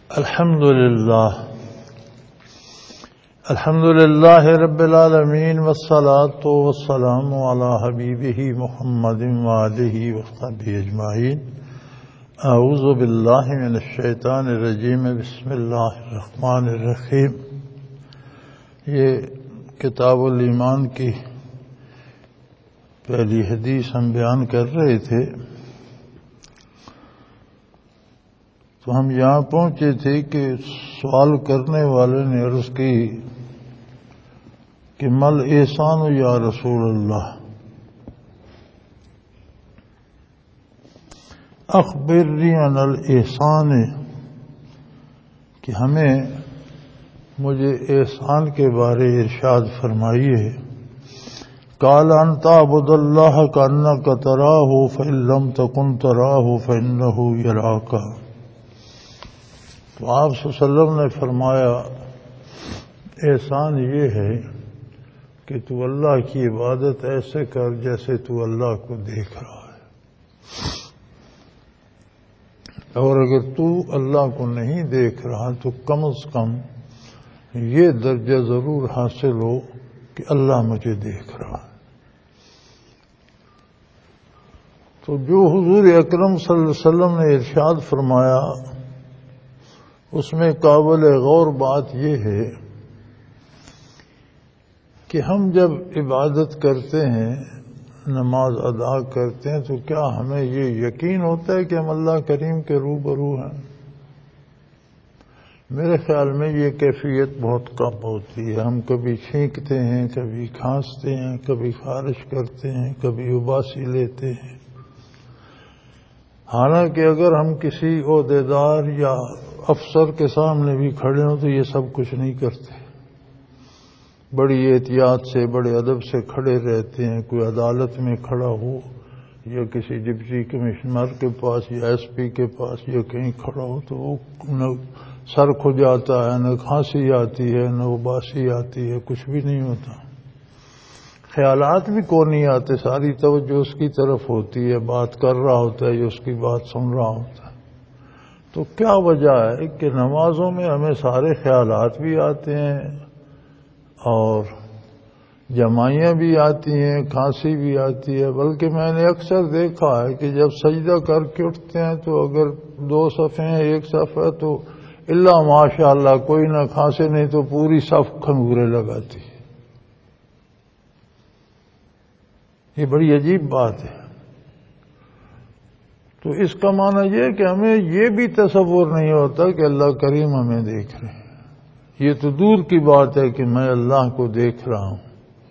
الحمد لله رب العالمين والصلاة والسلام على حبيبه محمد وآله وصحبه أجمعين. أعوذ بالله من الشيطان الرجيم. بسم الله الرحمن الرحيم. یہ کتاب الایمان کی پہلی حدیث ہم بیان کر رہے تھے، تو ہم یہاں پہنچے تھے کہ سوال کرنے والے نے عرض کی کہ مل احسان یا رسول اللہ، اخبرنی عن الاحسان، کہ مجھے احسان کے بارے ارشاد فرمائیے. قال ان تعبد اللہ کانک تراہ فإن لم تکن تراہ فإنہ یراک. تو آپ صلی اللہ علیہ وسلم نے فرمایا احسان یہ ہے کہ تو اللہ کی عبادت ایسے کر جیسے تو اللہ کو دیکھ رہا ہے، اور اگر تو اللہ کو نہیں دیکھ رہا تو کم از کم یہ درجہ ضرور حاصل ہو کہ اللہ مجھے دیکھ رہا ہے. تو جو حضور اکرم صلی اللہ علیہ وسلم نے ارشاد فرمایا اس میں قابل غور بات یہ ہے کہ ہم جب عبادت کرتے ہیں، نماز ادا کرتے ہیں، تو کیا ہمیں یہ یقین ہوتا ہے کہ ہم اللہ کریم کے روبرو ہیں؟ میرے خیال میں یہ کیفیت بہت کم ہوتی ہے. ہم کبھی چھینکتے ہیں، کبھی کھانستے ہیں، کبھی خارش کرتے ہیں، کبھی اباسی لیتے ہیں. حالانکہ اگر ہم کسی عہدیدار یا افسر کے سامنے بھی کھڑے ہوں تو یہ سب کچھ نہیں کرتے، بڑی احتیاط سے، بڑے ادب سے کھڑے رہتے ہیں. کوئی عدالت میں کھڑا ہو یا کسی ڈپٹی کمشنر کے پاس یا ایس پی کے پاس یا کہیں کھڑا ہو تو وہ نہ سر کھجاتا ہے، نہ کھانسی آتی ہے، نہ اباسی آتی ہے، کچھ بھی نہیں ہوتا. خیالات بھی کو نہیں آتے، ساری توجہ اس کی طرف ہوتی ہے، بات کر رہا ہوتا ہے یا اس کی بات سن رہا ہوتا ہے. تو کیا وجہ ہے کہ نمازوں میں ہمیں سارے خیالات بھی آتے ہیں اور جمائیاں بھی آتی ہیں، کھانسی بھی آتی ہے. بلکہ میں نے اکثر دیکھا ہے کہ جب سجدہ کر کے اٹھتے ہیں تو اگر 2 صفیں ہیں، ایک صف ہے تو اللہ ماشاء اللہ کوئی نہ کھانسے، نہیں تو پوری صف کھنگورے لگاتی ہے. یہ بڑی عجیب بات ہے. تو اس کا معنی یہ ہے کہ ہمیں یہ بھی تصور نہیں ہوتا کہ اللہ کریم ہمیں دیکھ رہے ہیں. یہ تو دور کی بات ہے کہ میں اللہ کو دیکھ رہا ہوں.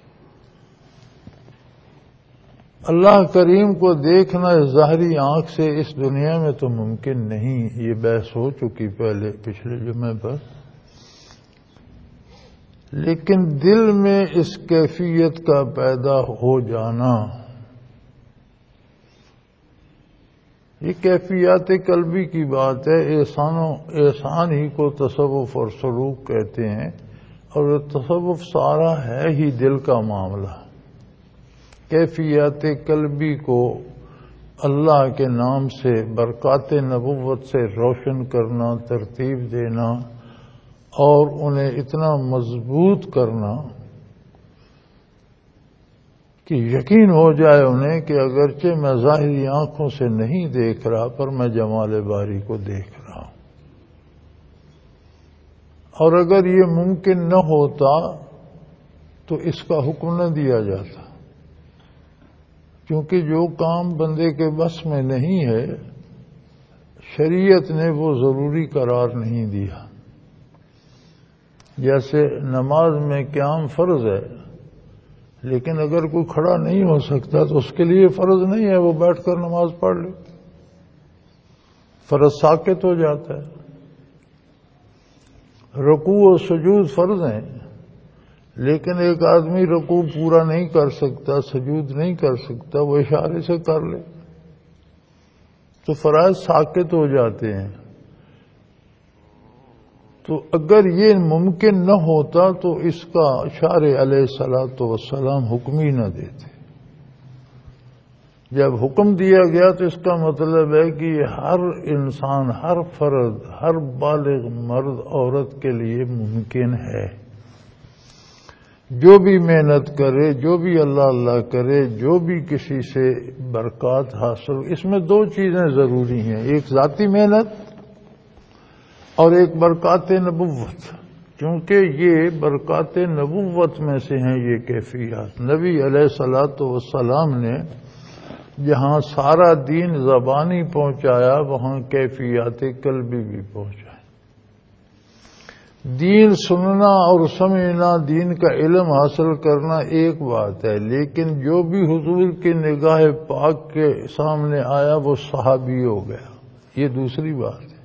اللہ کریم کو دیکھنا ظاہری آنکھ سے اس دنیا میں تو ممکن نہیں. یہ بحث ہو چکی پہلے پچھلے جمعے پر. لیکن دل میں اس کیفیت کا پیدا ہو جانا، یہ کیفیات قلبی کی بات ہے. احسان ہی کو تصوف اور سلوک کہتے ہیں، اور تصوف سارا ہے ہی دل کا معاملہ. کیفیات قلبی کو اللہ کے نام سے، برکات نبوت سے روشن کرنا، ترتیب دینا اور انہیں اتنا مضبوط کرنا کہ یقین ہو جائے انہیں کہ اگرچہ میں ظاہری آنکھوں سے نہیں دیکھ رہا پر میں جمال باری کو دیکھ رہا ہوں. اور اگر یہ ممکن نہ ہوتا تو اس کا حکم نہ دیا جاتا، کیونکہ جو کام بندے کے بس میں نہیں ہے شریعت نے وہ ضروری قرار نہیں دیا. جیسے نماز میں قیام فرض ہے، لیکن اگر کوئی کھڑا نہیں ہو سکتا تو اس کے لیے فرض نہیں ہے وہ بیٹھ کر نماز پڑھ لے، فرض ساقط ہو جاتا ہے. رکوع و سجود فرض ہیں، لیکن ایک آدمی رکوع پورا نہیں کر سکتا، سجود نہیں کر سکتا، وہ اشارے سے کر لے تو فرائض ساقط ہو جاتے ہیں. تو اگر یہ ممکن نہ ہوتا تو اس کا شارع علیہ الصلوۃ والسلام حکم ہی نہ دیتے. جب حکم دیا گیا تو اس کا مطلب ہے کہ یہ ہر انسان، ہر فرد، ہر بالغ مرد عورت کے لیے ممکن ہے۔ جو بھی محنت کرے، جو بھی اللہ اللہ کرے، جو بھی کسی سے برکات حاصل، اس میں دو چیزیں ضروری ہیں، ایک ذاتی محنت اور ایک برکات نبوت، کیونکہ یہ برکات نبوت میں سے ہیں یہ کیفیات۔ نبی علیہ الصلوۃ والسلام نے جہاں سارا دین زبانی پہنچایا، وہاں کیفیات قلبی بھی پہنچائے۔ دین سننا اور سمجھنا، دین کا علم حاصل کرنا ایک بات ہے، لیکن جو بھی حضور کی نگاہ پاک کے سامنے آیا وہ صحابی ہو گیا، یہ دوسری بات ہے۔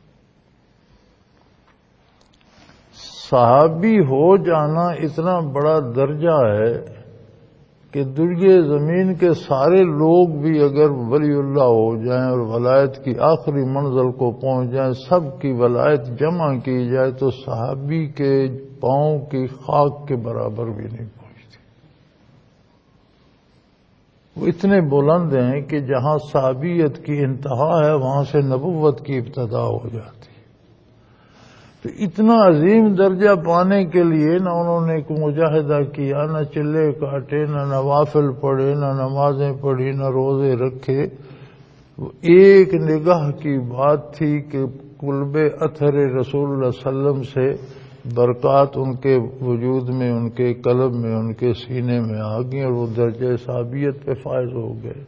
صحابی ہو جانا اتنا بڑا درجہ ہے کہ دنیا زمین کے سارے لوگ بھی اگر ولی اللہ ہو جائیں اور ولایت کی آخری منزل کو پہنچ جائیں، سب کی ولایت جمع کی جائے تو صحابی کے پاؤں کی خاک کے برابر بھی نہیں پہنچتی۔ وہ اتنے بلند ہیں کہ جہاں صحابیت کی انتہا ہے وہاں سے نبوت کی ابتدا ہو جاتی۔ تو اتنا عظیم درجہ پانے کے لیے نہ انہوں نے کوئی مجاہدہ کیا، نہ چلے کاٹے، نہ نوافل پڑھے، نہ نمازیں پڑھی، نہ روزے رکھے۔ وہ ایک نگاہ کی بات تھی کہ قلب اثر رسول اللہ صلی اللہ علیہ وسلم سے برکات ان کے وجود میں، ان کے قلب میں، ان کے سینے میں آ گئی اور وہ درجہ صحابیت پہ فائز ہو گئے۔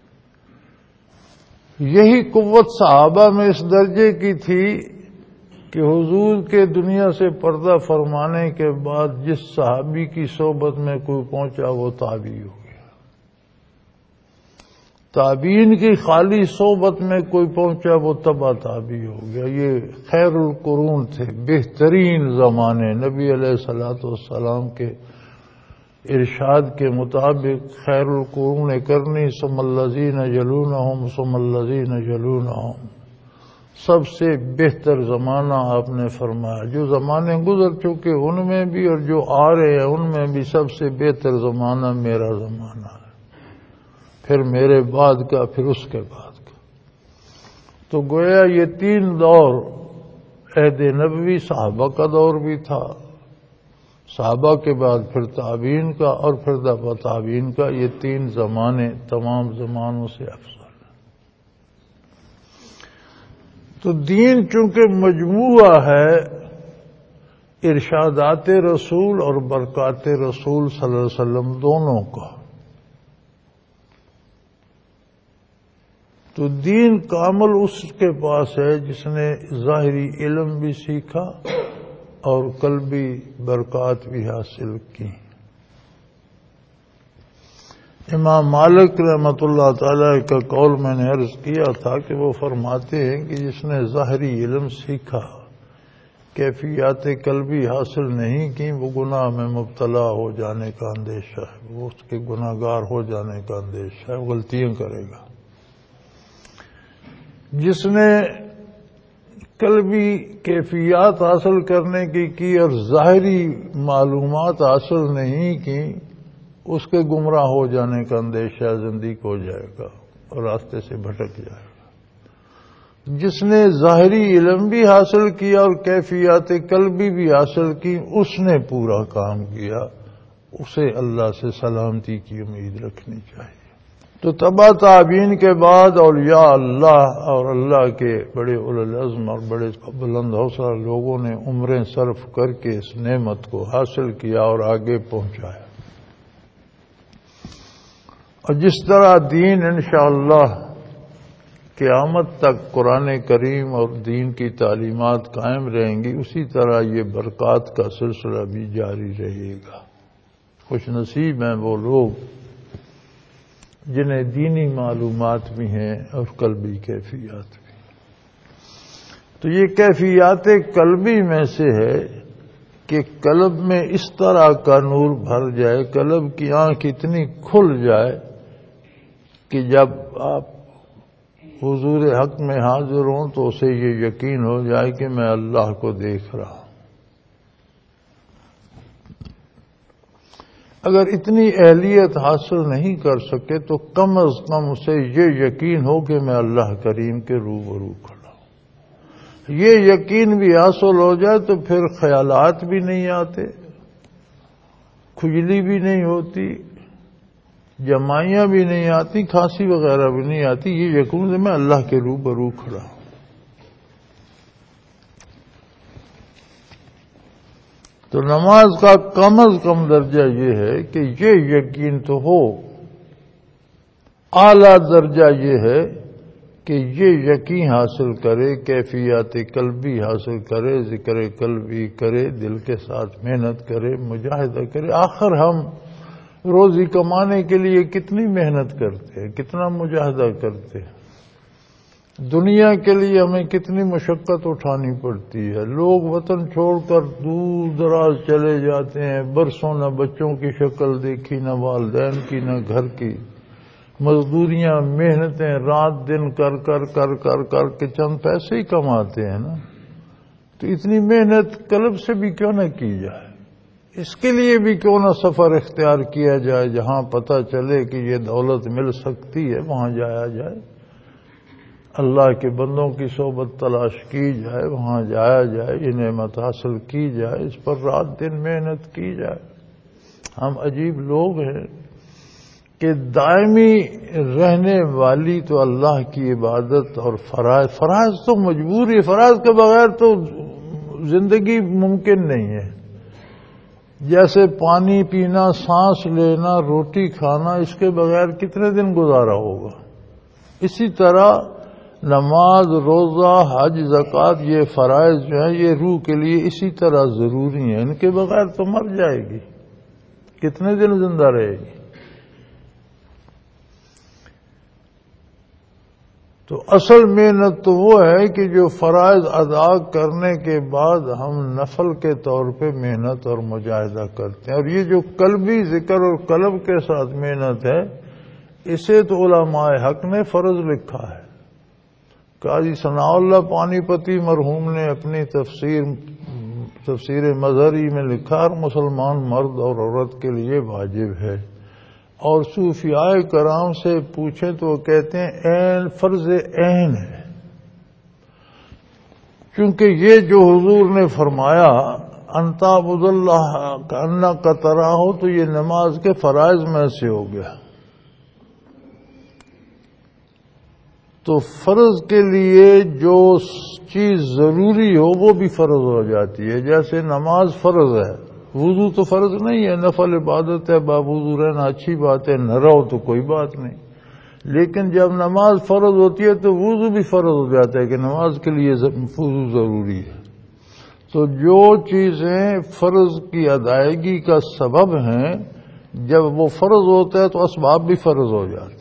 یہی قوت صحابہ میں اس درجے کی تھی کہ حضور کے دنیا سے پردہ فرمانے کے بعد جس صحابی کی صحبت میں کوئی پہنچا وہ تابعی ہو گیا۔ تابعین کی خالی صحبت میں کوئی پہنچا وہ تبع تابعی ہو گیا۔ یہ خیر القرون تھے، بہترین زمانے۔ نبی علیہ الصلوۃ والسلام کے ارشاد کے مطابق خیر القرون کرنی ثم الذین یلونہم ثم الذین یلونہم، سب سے بہتر زمانہ آپ نے فرمایا۔ جو زمانے گزر چکے ان میں بھی اور جو آ رہے ہیں ان میں بھی سب سے بہتر زمانہ میرا زمانہ ہے، پھر میرے بعد کا، پھر اس کے بعد کا۔ تو گویا یہ تین دور، عہد نبوی صحابہ کا دور بھی تھا، صحابہ کے بعد پھر تابعین کا، اور پھر تبع تابعین کا، یہ تین زمانے تمام زمانوں سے افضل۔ تو دین چونکہ مجموعہ ہے ارشادات رسول اور برکات رسول صلی اللہ علیہ وسلم دونوں کا، تو دین کامل اس کے پاس ہے جس نے ظاہری علم بھی سیکھا اور قلبی برکات بھی حاصل کی۔ امام مالک رحمۃ اللہ تعالی کا قول میں نے عرض کیا تھا کہ وہ فرماتے ہیں کہ جس نے ظاہری علم سیکھا، کیفیات قلبی حاصل نہیں کی، وہ گناہ میں مبتلا ہو جانے کا اندیشہ ہے، وہ اس کے گناہ گار ہو جانے کا اندیشہ ہے، غلطیاں کرے گا۔ جس نے قلبی کیفیات حاصل کرنے کی اور ظاہری معلومات حاصل نہیں کی، اس کے گمراہ ہو جانے کا اندیشہ، زندیق ہو جائے گا اور راستے سے بھٹک جائے گا۔ جس نے ظاہری علم بھی حاصل کیا اور کیفیات قلبی بھی حاصل کی، اس نے پورا کام کیا، اسے اللہ سے سلامتی کی امید رکھنی چاہیے۔ تو تبع تابعین کے بعد اولیاء اللہ اور اللہ کے بڑے اولو العزم اور بڑے بلند حوصلہ لوگوں نے عمریں صرف کر کے اس نعمت کو حاصل کیا اور آگے پہنچایا۔ اور جس طرح دین انشاءاللہ قیامت تک قرآن کریم اور دین کی تعلیمات قائم رہیں گی، اسی طرح یہ برکات کا سلسلہ بھی جاری رہے گا۔ خوش نصیب ہیں وہ لوگ جنہیں دینی معلومات بھی ہیں اور قلبی کیفیات بھی۔ تو یہ کیفیات قلبی میں سے ہے کہ قلب میں اس طرح کا نور بھر جائے، قلب کی آنکھ اتنی کھل جائے کہ جب آپ حضور حق میں حاضر ہوں تو اسے یہ یقین ہو جائے کہ میں اللہ کو دیکھ رہا ہوں۔ اگر اتنی اہلیت حاصل نہیں کر سکے تو کم از کم اسے یہ یقین ہو کہ میں اللہ کریم کے روبرو کھڑا ہوں۔ یہ یقین بھی حاصل ہو جائے تو پھر خیالات بھی نہیں آتے، کھجلی بھی نہیں ہوتی، جمائیاں بھی نہیں آتی، کھانسی وغیرہ بھی نہیں آتی۔ یہ یقین ہے میں اللہ کے روبرو کھڑا ہوں۔ تو نماز کا کم از کم درجہ یہ ہے کہ یہ یقین تو ہو، اعلیٰ درجہ یہ ہے کہ یہ یقین حاصل کرے، کیفیات قلبی حاصل کرے، ذکر قلبی کرے، دل کے ساتھ محنت کرے، مجاہدہ کرے۔ آخر ہم روزی کمانے کے لیے کتنی محنت کرتے ہیں، کتنا مجاہدہ کرتے ہیں، دنیا کے لیے ہمیں کتنی مشقت اٹھانی پڑتی ہے۔ لوگ وطن چھوڑ کر دور دراز چلے جاتے ہیں، برسوں نہ بچوں کی شکل دیکھی، نہ والدین کی، نہ گھر کی، مزدوریاں، محنتیں، رات دن کر کر کر کر کر کے چند پیسے ہی کماتے ہیں نا۔ تو اتنی محنت قلب سے بھی کیوں نہ کی جائے، اس کے لیے بھی کیوں نہ سفر اختیار کیا جائے، جہاں پتہ چلے کہ یہ دولت مل سکتی ہے وہاں جایا جائے، اللہ کے بندوں کی صحبت تلاش کی جائے، وہاں جایا جائے، یہ نعمت حاصل کی جائے، اس پر رات دن محنت کی جائے۔ ہم عجیب لوگ ہیں کہ دائمی رہنے والی تو اللہ کی عبادت اور فرائض تو مجبوری، فرائض کے بغیر تو زندگی ممکن نہیں ہے۔ جیسے پانی پینا، سانس لینا، روٹی کھانا، اس کے بغیر کتنے دن گزارا ہوگا، اسی طرح نماز، روزہ، حج، زکوٰۃ، یہ فرائض جو ہیں یہ روح کے لیے اسی طرح ضروری ہیں، ان کے بغیر تو مر جائے گی، کتنے دن زندہ رہے گی۔ تو اصل محنت تو وہ ہے کہ جو فرائض ادا کرنے کے بعد ہم نفل کے طور پہ محنت اور مجاہدہ کرتے ہیں، اور یہ جو قلبی ذکر اور قلب کے ساتھ محنت ہے، اسے تو علماء حق نے فرض لکھا ہے۔ قاضی ثناء اللہ پانی پتی مرحوم نے اپنی تفسیر مظہری میں لکھا، ہر مسلمان مرد اور عورت کے لیے واجب ہے، اور صوفیاء کرام سے پوچھیں تو وہ کہتے ہیں عین، فرض عین ہے، کیونکہ یہ جو حضور نے فرمایا ان تعبد اللہ کأنک تراہ، تو یہ نماز کے فرائض میں سے ہو گیا۔ تو فرض کے لیے جو چیز ضروری ہو وہ بھی فرض ہو جاتی ہے، جیسے نماز فرض ہے، وضو تو فرض نہیں ہے، نفل عبادت ہے، باوضو رہنا اچھی بات ہے، نہ رہو تو کوئی بات نہیں، لیکن جب نماز فرض ہوتی ہے تو وضو بھی فرض ہو جاتا ہے کہ نماز کے لیے وضو ضروری ہے۔ تو جو چیزیں فرض کی ادائیگی کا سبب ہیں، جب وہ فرض ہوتا ہے تو اسباب بھی فرض ہو جاتے ہیں۔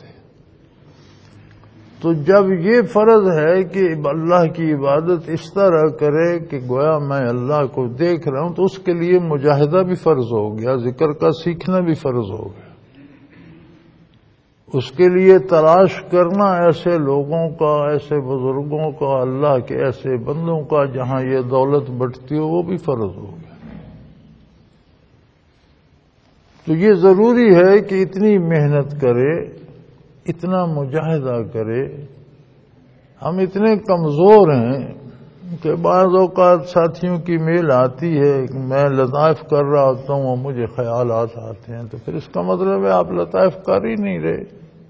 تو جب یہ فرض ہے کہ اللہ کی عبادت اس طرح کرے کہ گویا میں اللہ کو دیکھ رہا ہوں، تو اس کے لیے مجاہدہ بھی فرض ہو گیا، ذکر کا سیکھنا بھی فرض ہو گیا، اس کے لیے تلاش کرنا ایسے لوگوں کا، ایسے بزرگوں کا، اللہ کے ایسے بندوں کا جہاں یہ دولت بٹتی ہو، وہ بھی فرض ہو گیا۔ تو یہ ضروری ہے کہ اتنی محنت کرے، اتنا مجاہدہ کرے۔ ہم اتنے کمزور ہیں کہ بعض اوقات ساتھیوں کی میل آتی ہے کہ میں لطائف کر رہا ہوتا ہوں اور مجھے خیالات آتے ہیں، تو پھر اس کا مطلب ہے آپ لطائف کر ہی نہیں رہے۔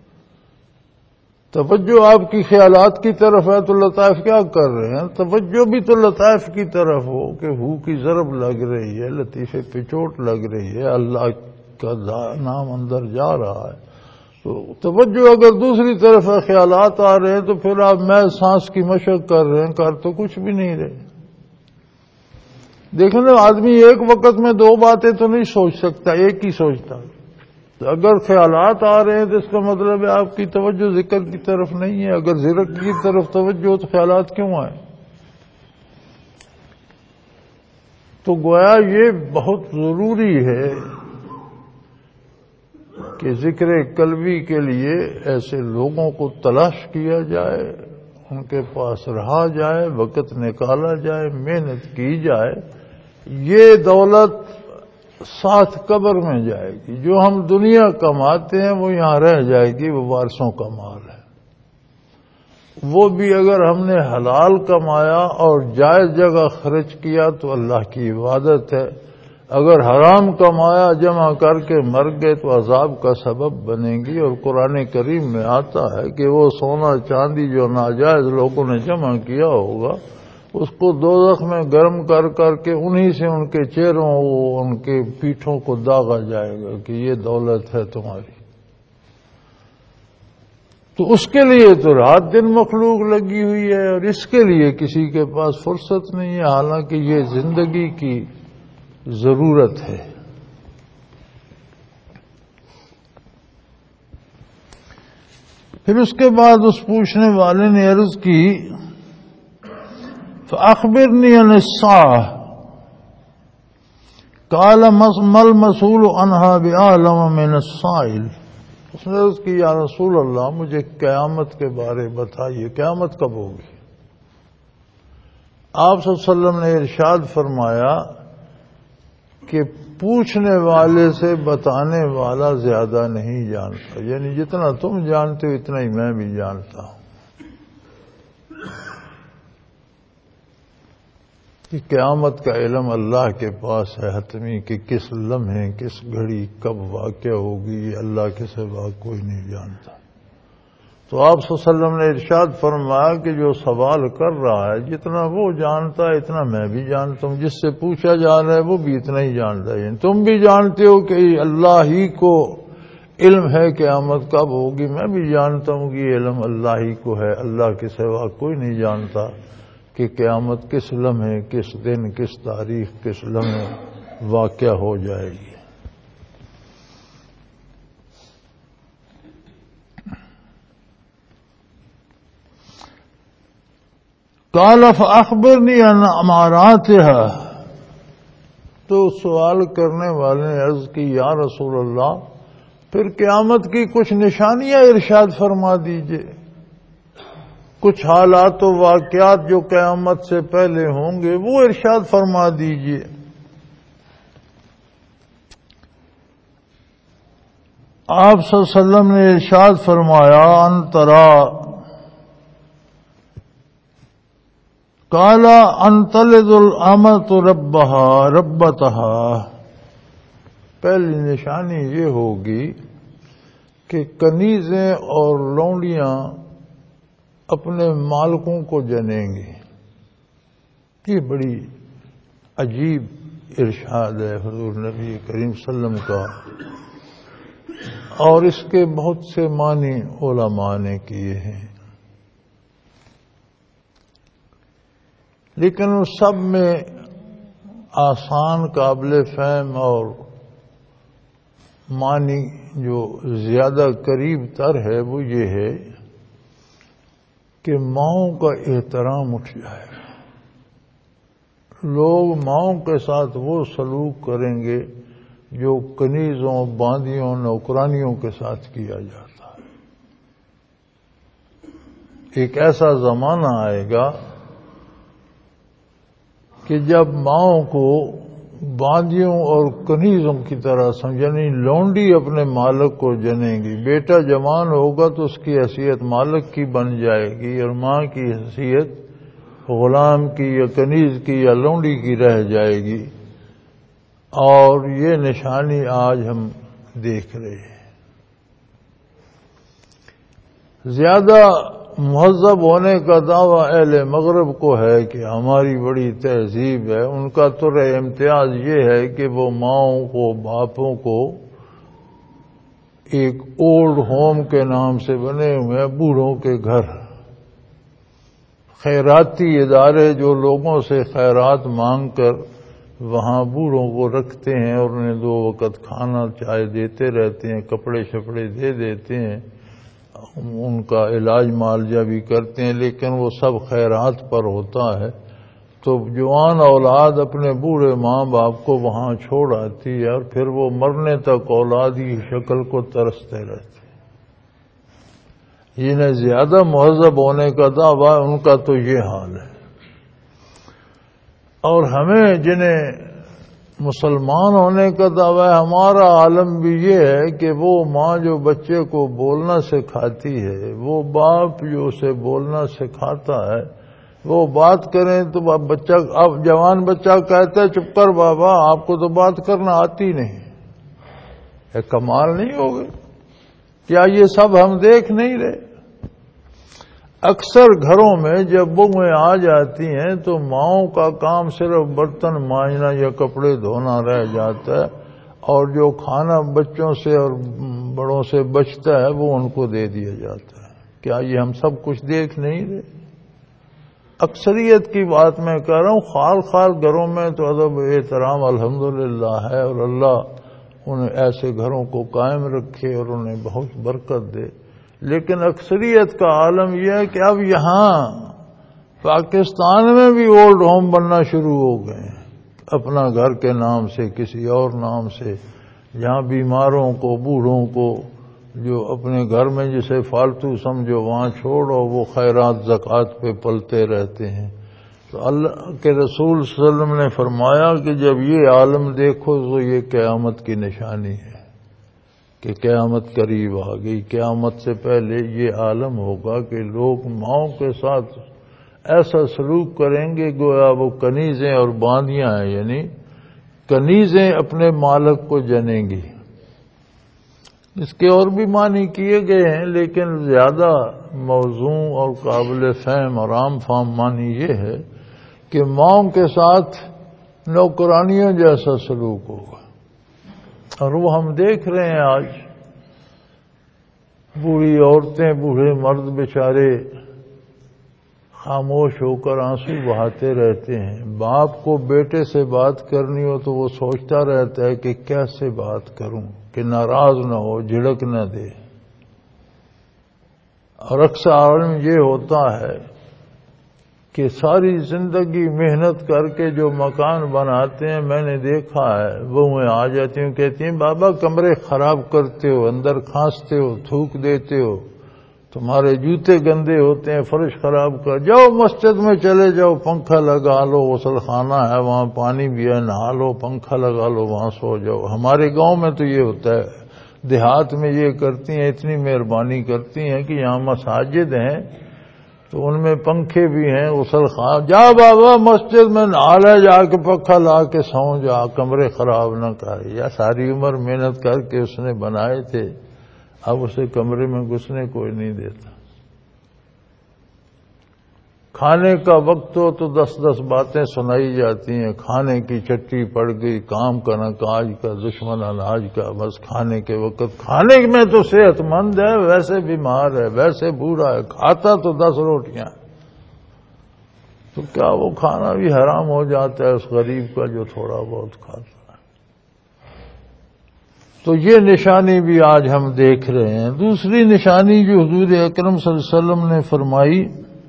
توجہ آپ کی خیالات کی طرف ہے تو لطائف کیا کر رہے ہیں؟ توجہ بھی تو لطائف کی طرف ہو کہ ہو کی ضرب لگ رہی ہے، لطیفے پہ چوٹ لگ رہی ہے، اللہ کا نام اندر جا رہا ہے۔ تو توجہ اگر دوسری طرف ہے، خیالات آ رہے ہیں، تو پھر آپ میں سانس کی مشق کر رہے ہیں، کر تو کچھ بھی نہیں رہے۔ دیکھیں نا، آدمی ایک وقت میں دو باتیں تو نہیں سوچ سکتا، ایک ہی سوچتا۔ تو اگر خیالات آ رہے ہیں تو اس کا مطلب ہے آپ کی توجہ ذکر کی طرف نہیں ہے۔ اگر ذکر کی طرف توجہ ہو تو خیالات کیوں آئے؟ تو گویا یہ بہت ضروری ہے کہ ذکر قلبی کے لیے ایسے لوگوں کو تلاش کیا جائے، ان کے پاس رہا جائے، وقت نکالا جائے، محنت کی جائے۔ یہ دولت ساتھ قبر میں جائے گی. جو ہم دنیا کماتے ہیں وہ یہاں رہ جائے گی، وہ وارثوں کا مال ہے. وہ بھی اگر ہم نے حلال کمایا اور جائز جگہ خرچ کیا تو اللہ کی عبادت ہے. اگر حرام کمایا جمع کر کے مر گئے تو عذاب کا سبب بنے گی. اور قرآن کریم میں آتا ہے کہ وہ سونا چاندی جو ناجائز لوگوں نے جمع کیا ہوگا اس کو دوزخ میں گرم کر کر کے انہی سے ان کے چہروں ان کے پیٹھوں کو داغا جائے گا کہ یہ دولت ہے تمہاری. تو اس کے لیے تو رات دن مخلوق لگی ہوئی ہے اور اس کے لیے کسی کے پاس فرصت نہیں ہے، حالانکہ یہ زندگی کی ضرورت ہے. پھر اس کے بعد اس پوچھنے والے نے عرض کی فَأَخْبِرْنِي عَنِ السَّاعَةِ قَالَ مَا الْمَسْئُولُ عَنْهَا بِأَعْلَمَ مِنَ السَّائِلِ. اس نے عرض کی یا رسول اللہ مجھے قیامت کے بارے بتائیے، قیامت کب ہوگی؟ آپ صلی اللہ علیہ وسلم نے ارشاد فرمایا کہ پوچھنے والے سے بتانے والا زیادہ نہیں جانتا، یعنی جتنا تم جانتے ہو اتنا ہی میں بھی جانتا ہوں کہ قیامت کا علم اللہ کے پاس ہے حتمی کہ کس لمحے کس گھڑی کب واقع ہوگی، یہ اللہ کے سوا کوئی نہیں جانتا. تو آپ صلی اللہ علیہ وسلم نے ارشاد فرمایا کہ جو سوال کر رہا ہے جتنا وہ جانتا ہے اتنا میں بھی جانتا ہوں، جس سے پوچھا جا رہا ہے وہ بھی اتنا ہی جانتا ہے. تم بھی جانتے ہو کہ اللہ ہی کو علم ہے قیامت کب ہوگی، میں بھی جانتا ہوں کہ یہ علم اللہ ہی کو ہے، اللہ کے سوا کوئی نہیں جانتا کہ قیامت کس لمحے کس دن کس تاریخ کس لمحے واقع ہو جائے گی. قال فاخبرنی عن اماراتها. تو سوال کرنے والے نے عرض کی یا رسول اللہ پھر قیامت کی کچھ نشانیاں ارشاد فرما دیجئے، کچھ حالات و واقعات جو قیامت سے پہلے ہوں گے وہ ارشاد فرما دیجئے. آپ صلی اللہ علیہ وسلم نے ارشاد فرمایا ان ترا قال ان تلد الامۃ ربتها. پہلی نشانی یہ ہوگی کہ کنیزیں اور لونڈیاں اپنے مالکوں کو جنیں گی. یہ بڑی عجیب ارشاد ہے حضور نبی کریم صلی اللہ علیہ وسلم کا، اور اس کے بہت سے معنی علماء نے کیے ہیں، لیکن اس سب میں آسان قابل فہم اور معنی جو زیادہ قریب تر ہے وہ یہ ہے کہ ماؤں کا احترام اٹھ جائے گا. لوگ ماؤں کے ساتھ وہ سلوک کریں گے جو کنیزوں باندیوں نوکرانیوں کے ساتھ کیا جاتا ہے. ایک ایسا زمانہ آئے گا کہ جب ماؤں کو باندیوں اور کنیزوں کی طرح یعنی لونڈی اپنے مالک کو جنے گی. بیٹا جوان ہوگا تو اس کی حیثیت مالک کی بن جائے گی اور ماں کی حیثیت غلام کی یا کنیز کی یا لونڈی کی رہ جائے گی. اور یہ نشانی آج ہم دیکھ رہے ہیں. زیادہ مہذب ہونے کا دعویٰ اہل مغرب کو ہے کہ ہماری بڑی تہذیب ہے. ان کا طرح امتیاز یہ ہے کہ وہ ماؤں کو باپوں کو ایک اولڈ ہوم کے نام سے بنے ہوئے بوڑھوں کے گھر، خیراتی ادارے جو لوگوں سے خیرات مانگ کر وہاں بوڑھوں کو رکھتے ہیں اور انہیں 2 وقت کھانا چائے دیتے رہتے ہیں، کپڑے شپڑے دے دیتے ہیں، ان کا علاج معالجہ بھی کرتے ہیں، لیکن وہ سب خیرات پر ہوتا ہے. تو جوان اولاد اپنے بوڑھے ماں باپ کو وہاں چھوڑ آتی ہے اور پھر وہ مرنے تک اولادی شکل کو ترستے رہتے ہیں. جنہیں زیادہ مہذب ہونے کا دعویٰ ان کا تو یہ حال ہے. اور ہمیں جنہیں مسلمان ہونے کا دعویٰ ہے. ہمارا عالم بھی یہ ہے کہ وہ ماں جو بچے کو بولنا سکھاتی ہے، وہ باپ جو اسے بولنا سکھاتا ہے، وہ بات کریں تو بچہ، اب جوان بچہ کہتا ہے چپ کر بابا، آپ کو تو بات کرنا آتی نہیں. یہ کمال نہیں ہوگی؟ کیا یہ سب ہم دیکھ نہیں رہے؟ اکثر گھروں میں جب بہویں آ جاتی ہیں تو ماؤں کا کام صرف برتن مانجنا یا کپڑے دھونا رہ جاتا ہے، اور جو کھانا بچوں سے اور بڑوں سے بچتا ہے وہ ان کو دے دیا جاتا ہے. کیا یہ ہم سب کچھ دیکھ نہیں رہے؟ اکثریت کی بات میں کہہ رہا ہوں. خال خال گھروں میں تو ادب و احترام الحمدللہ ہے، اور اللہ انہیں ایسے گھروں کو قائم رکھے اور انہیں بہت برکت دے. لیکن اکثریت کا عالم یہ ہے کہ اب یہاں پاکستان میں بھی اولڈ ہوم بننا شروع ہو گئے ہیں، اپنا گھر کے نام سے کسی اور نام سے، جہاں بیماروں کو، بوڑھوں کو، جو اپنے گھر میں جسے فالتو سمجھو وہاں چھوڑو، وہ خیرات زکوٰۃ پہ پلتے رہتے ہیں. تو اللہ کے رسول صلی اللہ علیہ وسلم نے فرمایا کہ جب یہ عالم دیکھو تو یہ قیامت کی نشانی ہے کہ قیامت قریب آ گئی. قیامت سے پہلے یہ عالم ہوگا کہ لوگ ماؤں کے ساتھ ایسا سلوک کریں گے گویا وہ کنیزیں اور باندیاں ہیں، یعنی کنیزیں اپنے مالک کو جنیں گی. اس کے اور بھی معنی کیے گئے ہیں، لیکن زیادہ موزوں اور قابل فہم اور عام فہم معنی یہ ہے کہ ماؤں کے ساتھ نوکرانیوں جیسا سلوک ہوگا. اور وہ ہم دیکھ رہے ہیں آج بوڑھی عورتیں، بوڑھے مرد بیچارے خاموش ہو کر آنسو بہاتے رہتے ہیں. باپ کو بیٹے سے بات کرنی ہو تو وہ سوچتا رہتا ہے کہ کیسے بات کروں کہ ناراض نہ ہو، جھڑک نہ دے. اور اکثر عالم یہ ہوتا ہے کہ ساری زندگی محنت کر کے جو مکان بناتے ہیں، میں نے دیکھا ہے بہویں آ جاتی ہوں، کہتی ہیں بابا کمرے خراب کرتے ہو، اندر کھانستے ہو، تھوک دیتے ہو، تمہارے جوتے گندے ہوتے ہیں، فرش خراب کر جاؤ، مسجد میں چلے جاؤ، پنکھا لگا لو، غسل خانہ ہے وہاں پانی بھی ہے، نہا لو، پنکھا لگا لو، وہاں سو جاؤ. ہمارے گاؤں میں تو یہ ہوتا ہے، دیہات میں یہ کرتی ہیں، اتنی مہربانی کرتی ہیں کہ یہاں مساجد ہیں تو ان میں پنکھے بھی ہیں، غسل خانہ، جا بابا مسجد میں نہا لے، جا کے پنکھا لا کے سو جا، کمرے خراب نہ کر. یا ساری عمر محنت کر کے اس نے بنائے تھے، اب اسے کمرے میں گھسنے کوئی نہیں دیتا. کھانے کا وقت ہو تو 10 باتیں سنائی جاتی ہیں، کھانے کی چٹی پڑ گئی، کام کا نہ کاج کا، دشمن اناج کا، بس کھانے کے وقت. کھانے میں تو صحت مند ہے، ویسے بیمار ہے، ویسے بوڑھا ہے، کھاتا تو 10 روٹیاں. تو کیا وہ کھانا بھی حرام ہو جاتا ہے اس غریب کا جو تھوڑا بہت کھاتا ہے؟ تو یہ نشانی بھی آج ہم دیکھ رہے ہیں. دوسری نشانی جو حضور اکرم صلی اللہ علیہ وسلم نے فرمائی،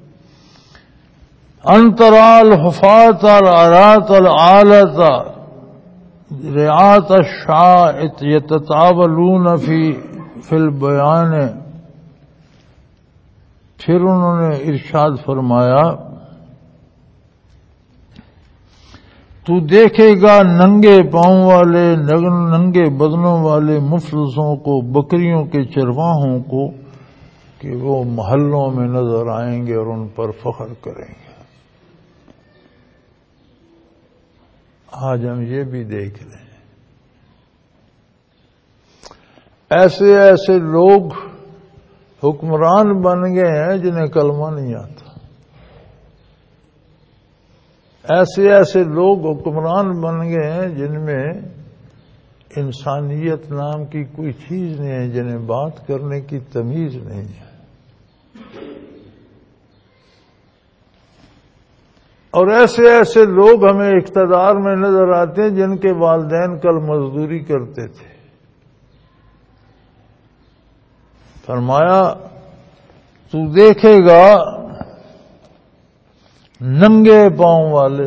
انترال حفاظ العرات العالت رعات الشاء یتطاولون فی البیان. پھر انہوں نے ارشاد فرمایا، تو دیکھے گا ننگے پاؤں والے، ننگے بدنوں والے مفلسوں کو، بکریوں کے چرواہوں کو، کہ وہ محلوں میں نظر آئیں گے اور ان پر فخر کریں گے. آج ہم یہ بھی دیکھ رہے ہیں، ایسے ایسے لوگ حکمران بن گئے ہیں جنہیں کلمہ نہیں آتا. ایسے ایسے لوگ حکمران بن گئے ہیں جن میں انسانیت نام کی کوئی چیز نہیں ہے، جنہیں بات کرنے کی تمیز نہیں ہے. اور ایسے ایسے لوگ ہمیں اقتدار میں نظر آتے ہیں جن کے والدین کل مزدوری کرتے تھے. فرمایا تو دیکھے گا ننگے پاؤں والے،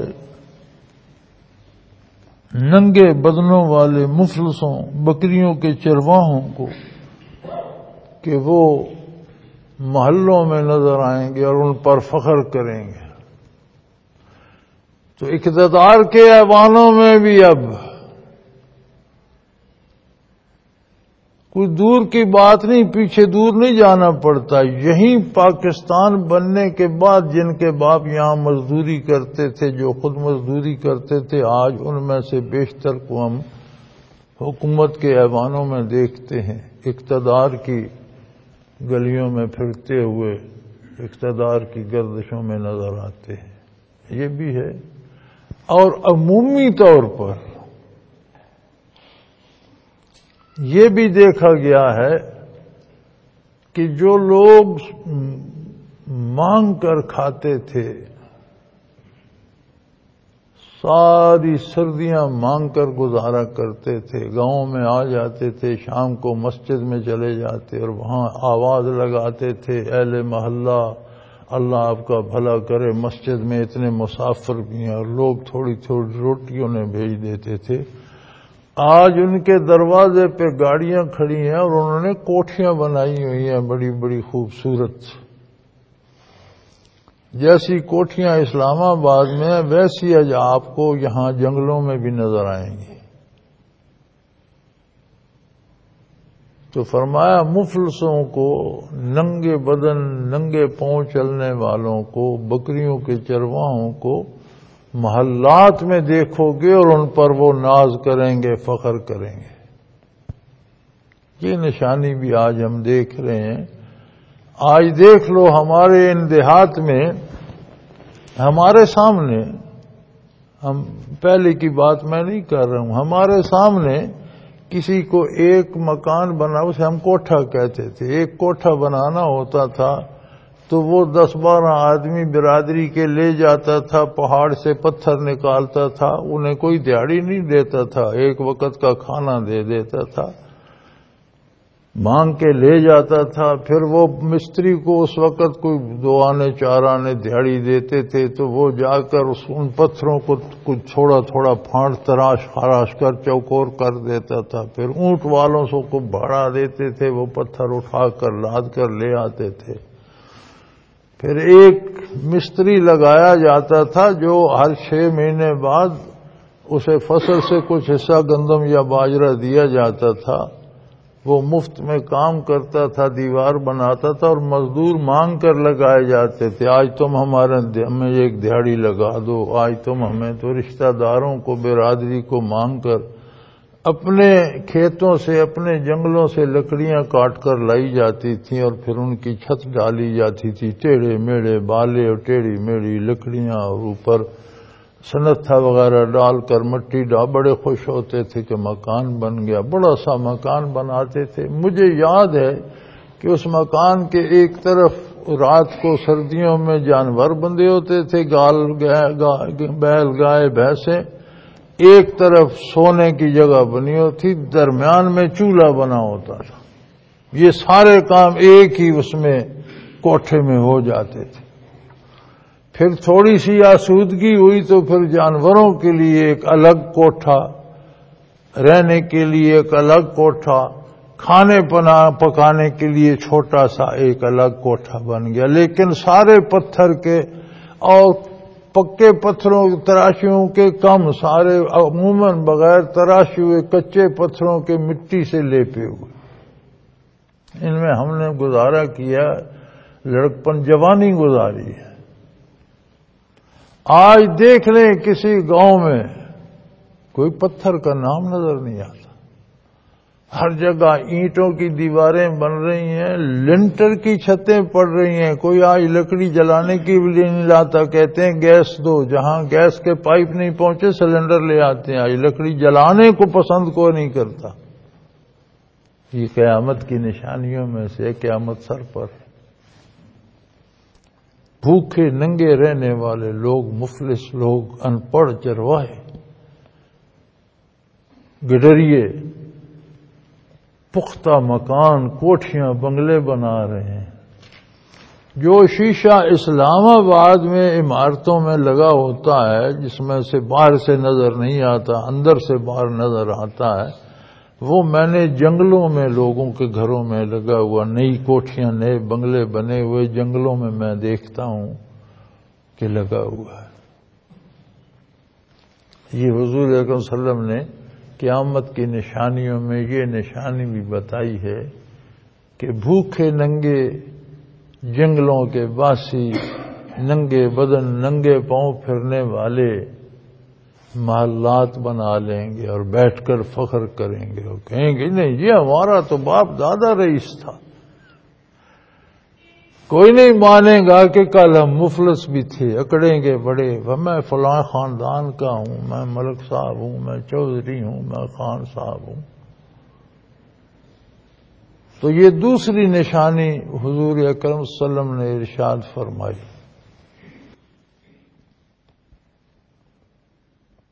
ننگے بدنوں والے مفلسوں، بکریوں کے چرواہوں کو، کہ وہ محلوں میں نظر آئیں گے اور ان پر فخر کریں گے. تو اقتدار کے ایوانوں میں بھی اب کوئی دور کی بات نہیں، پیچھے دور نہیں جانا پڑتا. یہیں پاکستان بننے کے بعد جن کے باپ یہاں مزدوری کرتے تھے، جو خود مزدوری کرتے تھے، آج ان میں سے بیشتر کو ہم حکومت کے ایوانوں میں دیکھتے ہیں، اقتدار کی گلیوں میں پھرتے ہوئے اقتدار کی گردشوں میں نظر آتے ہیں. یہ بھی ہے. اور عمومی طور پر یہ بھی دیکھا گیا ہے کہ جو لوگ مانگ کر کھاتے تھے، ساری سردیاں مانگ کر گزارا کرتے تھے، گاؤں میں آ جاتے تھے، شام کو مسجد میں چلے جاتے اور وہاں آواز لگاتے تھے، اہل محلہ اللہ آپ کا بھلا کرے، مسجد میں اتنے مسافر بھی ہیں، اور لوگ تھوڑی تھوڑی روٹیوں نے بھیج دیتے تھے. آج ان کے دروازے پہ گاڑیاں کھڑی ہیں اور انہوں نے کوٹھیاں بنائی ہوئی ہیں بڑی بڑی خوبصورت. جیسی کوٹھیاں اسلام آباد میں ہیں ویسی آج آپ کو یہاں جنگلوں میں بھی نظر آئیں گی. تو فرمایا مفلسوں کو، ننگے بدن ننگے پاؤں چلنے والوں کو، بکریوں کے چرواہوں کو محلات میں دیکھو گے اور ان پر وہ ناز کریں گے، فخر کریں گے. یہ نشانی بھی آج ہم دیکھ رہے ہیں. آج دیکھ لو ہمارے ان دیہات میں ہمارے سامنے، ہم پہلے کی بات میں نہیں کر رہا ہوں، ہمارے سامنے کسی کو ایک مکان بنا، اسے ہم کوٹھا کہتے تھے، ایک کوٹھا بنانا ہوتا تھا تو وہ 10-12 آدمی برادری کے لے جاتا تھا، پہاڑ سے پتھر نکالتا تھا، انہیں کوئی دیہڑی نہیں دیتا تھا، ایک وقت کا کھانا دے دیتا تھا، مانگ کے لے جاتا تھا. پھر وہ مستری کو اس وقت کوئی 2 آنے 4 آنے دیہڑی دیتے تھے تو وہ جا کر ان پتھروں کو کچھ تھوڑا تھوڑا پھاڑ تراش خراش کر چوکور کر دیتا تھا. پھر اونٹ والوں سے کو بھاڑا دیتے تھے، وہ پتھر اٹھا کر لاد کر لے آتے تھے. پھر ایک مستری لگایا جاتا تھا جو ہر 6 مہینے بعد اسے فصل سے کچھ حصہ گندم یا باجرہ دیا جاتا تھا. وہ مفت میں کام کرتا تھا، دیوار بناتا تھا اور مزدور مانگ کر لگائے جاتے تھے. آج تم ہمیں ایک دیہڑی لگا دو، آج تم ہمیں. تو رشتہ داروں کو، برادری کو مانگ کر اپنے کھیتوں سے، اپنے جنگلوں سے لکڑیاں کاٹ کر لائی جاتی تھیں اور پھر ان کی چھت ڈالی جاتی تھی. ٹیڑھے میڑھے بالے اور ٹیڑھی میڑھی لکڑیاں اور اوپر سنتھا وغیرہ ڈال کر مٹی بڑے خوش ہوتے تھے کہ مکان بن گیا. بڑا سا مکان بناتے تھے. مجھے یاد ہے کہ اس مکان کے ایک طرف رات کو سردیوں میں جانور بندھے ہوتے تھے، بیل گائے بھینسیں، ایک طرف سونے کی جگہ بنی ہوتی، درمیان میں چولہا بنا ہوتا تھا. یہ سارے کام ایک ہی اس میں کوٹھے میں ہو جاتے تھے. پھر تھوڑی سی آسودگی ہوئی تو پھر جانوروں کے لیے ایک الگ کوٹھا، رہنے کے لیے ایک الگ کوٹھا، کھانے پکانے کے لیے چھوٹا سا ایک الگ کوٹھا بن گیا. لیکن سارے پتھر کے اور پکے پتھروں تراشیوں کے کم، سارے عموماً بغیر تراشے ہوئے کچے پتھروں کے مٹی سے لیپے ہوئے. ان میں ہم نے گزارا کیا، لڑکپن جوانی گزاری ہے. آج دیکھ لیں کسی گاؤں میں کوئی پتھر کا نام نظر نہیں آتا. ہر جگہ اینٹوں کی دیواریں بن رہی ہیں، لنٹر کی چھتیں پڑ رہی ہیں. کوئی آج لکڑی جلانے کی بھی نہیں لاتا، کہتے ہیں گیس دو. جہاں گیس کے پائپ نہیں پہنچے سلنڈر لے آتے ہیں. آج لکڑی جلانے کو پسند کوئی نہیں کرتا. یہ قیامت کی نشانیوں میں سے قیامت سر پر. بھوکے ننگے رہنے والے لوگ، مفلس لوگ، ان پڑھ چرواہے، گڈریے پختہ مکان، کوٹھیاں، بنگلے بنا رہے ہیں. جو شیشہ اسلام آباد میں عمارتوں میں لگا ہوتا ہے، جس میں سے باہر سے نظر نہیں آتا، اندر سے باہر نظر آتا ہے، وہ میں نے جنگلوں میں لوگوں کے گھروں میں لگا ہوا، نئی کوٹھیاں، نئے بنگلے بنے ہوئے جنگلوں میں دیکھتا ہوں کہ لگا ہوا ہے. یہ حضور اکرم صلی اللہ علیہ وسلم نے قیامت کی نشانیوں میں یہ نشانی بھی بتائی ہے کہ بھوکے ننگے جنگلوں کے باسی ننگے بدن ننگے پاؤں پھرنے والے محلات بنا لیں گے اور بیٹھ کر فخر کریں گے اور کہیں گے نہیں یہ ہمارا تو باپ دادا رئیس تھا. کوئی نہیں مانے گا کہ کل ہم مفلس بھی تھے. اکڑیں گے بڑے میں فلاں خاندان کا ہوں، میں ملک صاحب ہوں، میں چودھری ہوں، میں خان صاحب ہوں. تو یہ دوسری نشانی حضور اکرم صلی اللہ علیہ وسلم نے ارشاد فرمائی.